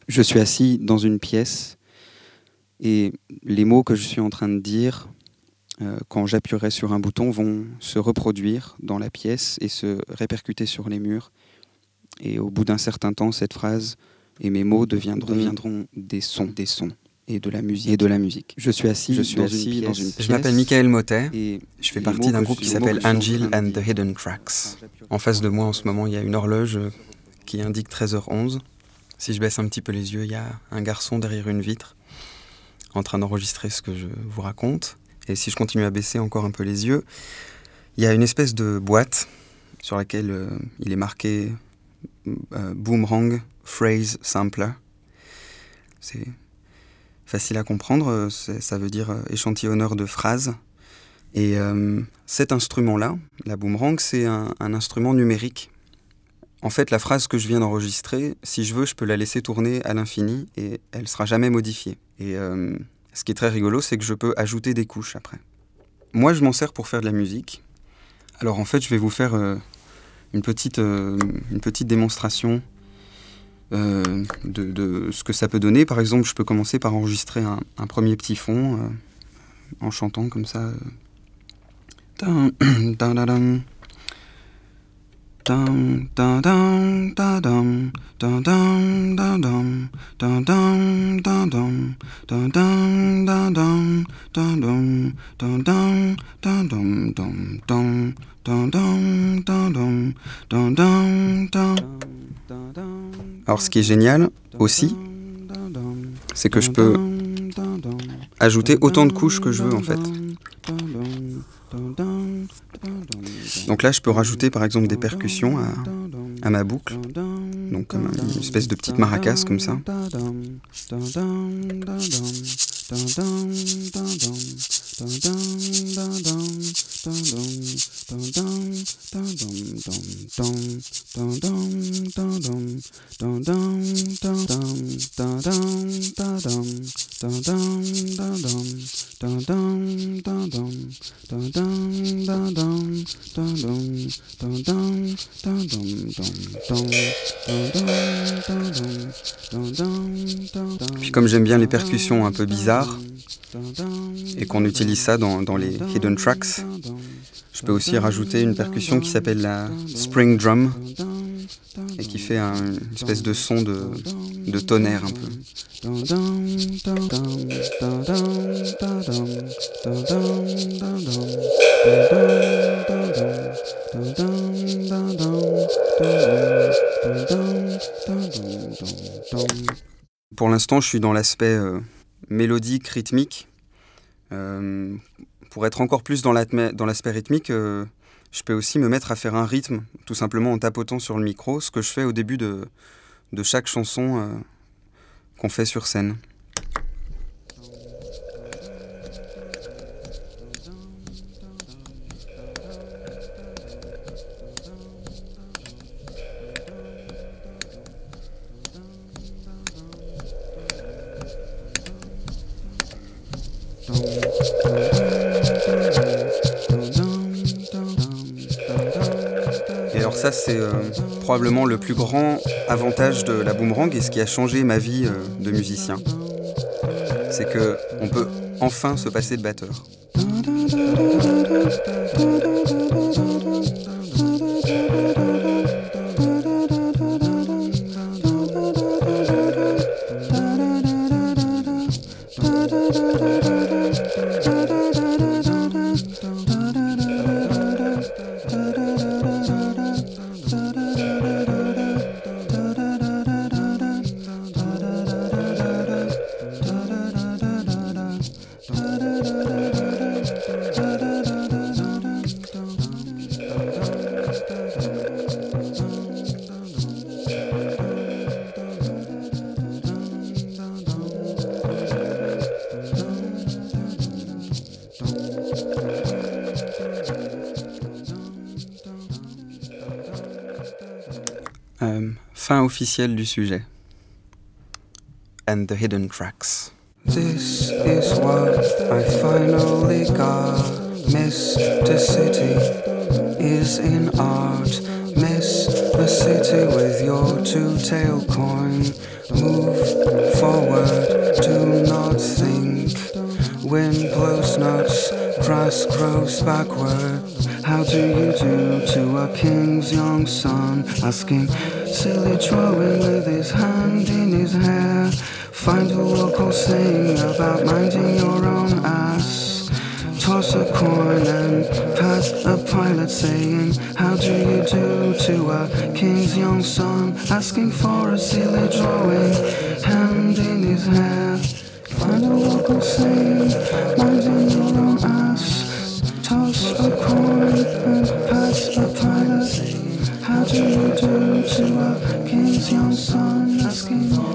Je suis assis dans une pièce et les mots que je suis en train de dire, quand j'appuierai sur un bouton, vont se reproduire dans la pièce et se répercuter sur les murs. Et au bout d'un certain temps, cette phrase et mes mots deviendront des sons et de la musique. Je suis assis dans une pièce. Je m'appelle Michael Motet, Et je fais partie d'un groupe qui s'appelle Angel and the Hidden Tracks. En face de moi en ce moment, il y a une horloge qui indique 13h11. Si je baisse un petit peu les yeux, il y a un garçon derrière une vitre en train d'enregistrer ce que je vous raconte. Et si je continue à baisser encore un peu les yeux, il y a une espèce de boîte sur laquelle il est marqué Boomerang Phrase Sampler. C'est facile à comprendre, ça veut dire échantillonneur de phrases. Et cet instrument-là, la boomerang, c'est un instrument numérique. En fait, la phrase que je viens d'enregistrer, si je veux, je peux la laisser tourner à l'infini et elle ne sera jamais modifiée. Et ce qui est très rigolo, c'est que je peux ajouter des couches après. Moi, je m'en sers pour faire de la musique. Alors en fait, je vais vous faire une petite démonstration de ce que ça peut donner. Par exemple, je peux commencer par enregistrer un premier petit fond en chantant comme ça. Alors ce qui est génial aussi, c'est que je peux ajouter autant de couches que je veux en fait. Donc là je peux rajouter par exemple des percussions à ma boucle, donc comme une espèce de petite maracas comme ça. Puis comme j'aime bien les percussions un peu bizarres et qu'on utilise ça dans les hidden tracks, je peux aussi rajouter une percussion qui s'appelle la spring drum et qui fait une espèce de son de tonnerre un peu. Pour l'instant, je suis dans l'aspect mélodique, rythmique. Pour être encore plus dans l'aspect rythmique, je peux aussi me mettre à faire un rythme, tout simplement en tapotant sur le micro, ce que je fais au début de chaque chanson qu'on fait sur scène. Et alors ça, c'est probablement le plus grand avantage de la boomerang et ce qui a changé ma vie de musicien. C'est qu'on peut enfin se passer de batteur. Fin officielle du sujet. And the hidden tracks. This is what I finally got. Mysticity is in art. Miss the city with your two-tailed coin. Move grass grows backward. How do you do to a king's young son? Asking, silly drawing with his hand in his hair. Find a local saying about minding your own ass. Toss a coin and pass a pilot saying, how do you do to a king's young son? Asking for a silly drawing, hand in his hair. Find a local saying, minding your own ass. Toss a coin and pass a pilot saying, how do you do to a king's young son? Asking